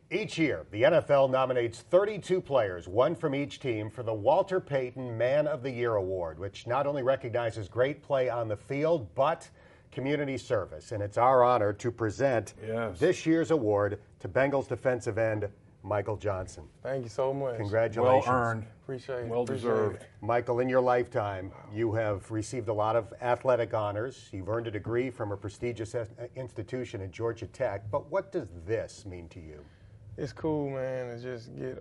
Each year, the NFL nominates 32 players, one from each team, for the Walter Payton Man of the Year Award, which not only recognizes great play on the field, but community service. And it's our honor to present this year's award to Bengals defensive end Michael Johnson. Thank you so much. Congratulations. Well earned. Appreciate it. Well deserved. Michael, in your lifetime, you have received a lot of athletic honors. You've earned a degree from a prestigious institution at Georgia Tech. But what does this mean to you? It's cool, man, to just get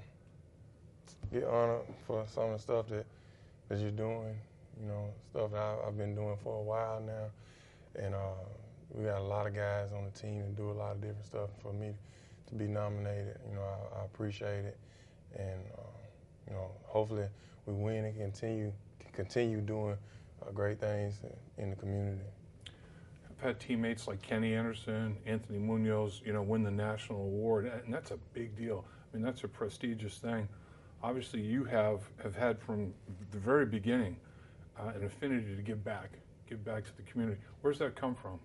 honored for some of the stuff that you're doing. You know, stuff that I've been doing for a while now. And we got a lot of guys on the team that do a lot of different stuff. For me to be nominated, you know, I appreciate it. And, you know, hopefully we win and continue doing great things in the community. I've had teammates like Kenny Anderson, Anthony Munoz, you know, win the national award, and that's a big deal. I mean, that's a prestigious thing. Obviously, you have had from the very beginning an affinity to give back to the community. Where's that come from?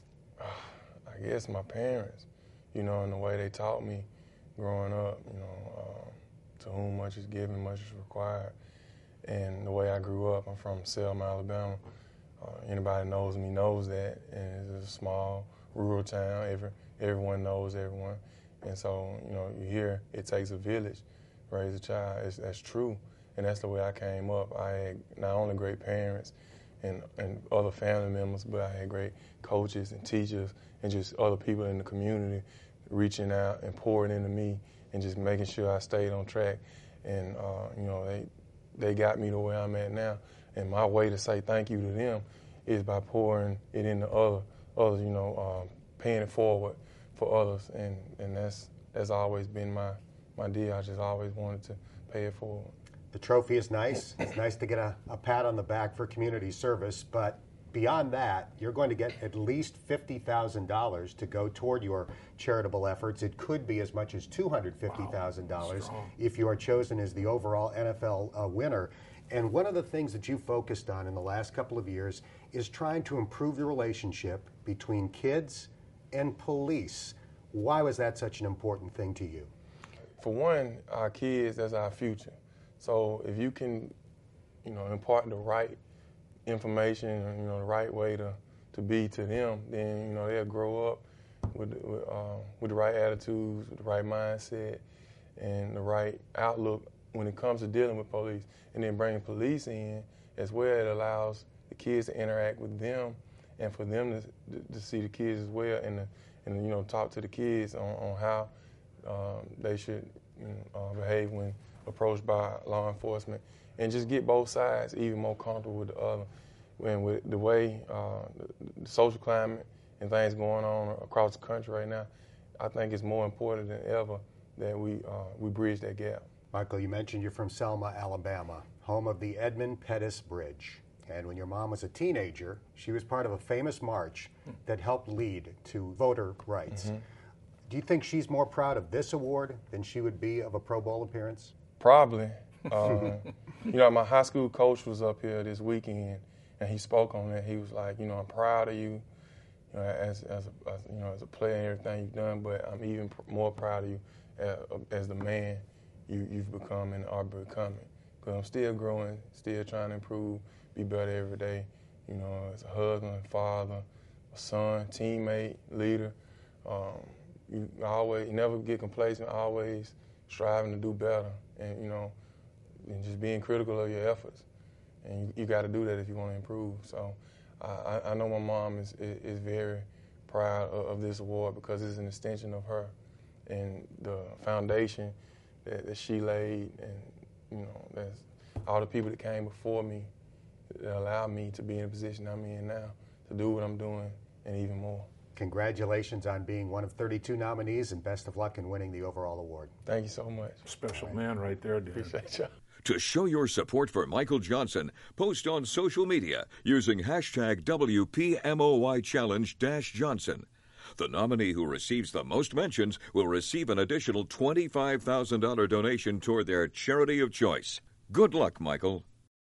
I guess my parents, you know, and the way they taught me growing up, you know, to whom much is given, much is required. And the way I grew up, I'm from Selma, Alabama. Anybody knows me knows that, and it's a small, rural town. Everyone knows everyone. And so, you know, you hear it takes a village to raise a child. That's true, and that's the way I came up. I had not only great parents and other family members, but I had great coaches and teachers and just other people in the community reaching out and pouring into me and just making sure I stayed on track. And, you know, they got me to where I'm at now. And my way to say thank you to them is by pouring it into others, you know, paying it forward for others. And that's always been my deal. I just always wanted to pay it forward. The trophy is nice. It's nice to get a pat on the back for community service, but beyond that, you're going to get at least $50,000 to go toward your charitable efforts. It could be as much as $250,000 if you are chosen as the overall NFL winner. And one of the things that you focused on in the last couple of years is trying to improve the relationship between kids and police. Why was that such an important thing to you? For one, our kids, that's our future. So if you can, you know, impart the right information, you know, the right way to be to them, then, you know, they'll grow up with the right attitudes, with the right mindset, and the right outlook when it comes to dealing with police. And then bringing police in as well, it allows the kids to interact with them and for them to see the kids as well and you know, talk to the kids on how they should behave when approached by law enforcement, and just get both sides even more comfortable with the other. And with the way the social climate and things going on across the country right now, I think it's more important than ever that we bridge that gap. Michael, you mentioned you're from Selma, Alabama, home of the Edmund Pettus Bridge. And when your mom was a teenager, she was part of a famous march that helped lead to voter rights. Mm-hmm. Do you think she's more proud of this award than she would be of a Pro Bowl appearance? Probably. You know, my high school coach was up here this weekend, and he spoke on that. He was like, you know, I'm proud of you, you know, as a player and everything you've done, but I'm even more proud of you as the man you've become and are becoming. Because I'm still growing, still trying to improve, be better every day. You know, as a husband, father, a son, teammate, leader. You never get complacent, always striving to do better, and, you know, and just being critical of your efforts. And you got to do that if you want to improve. So I know my mom is very proud of this award because it's an extension of her and the foundation that she laid, and, you know, that's all the people that came before me that allowed me to be in the position I'm in now to do what I'm doing and even more. Congratulations on being one of 32 nominees, and best of luck in winning the overall award. Thank you so much. Special man right there, dude. Appreciate you. To show your support for Michael Johnson, post on social media using hashtag WPMOYChallenge-Johnson. The nominee who receives the most mentions will receive an additional $25,000 donation toward their charity of choice. Good luck, Michael.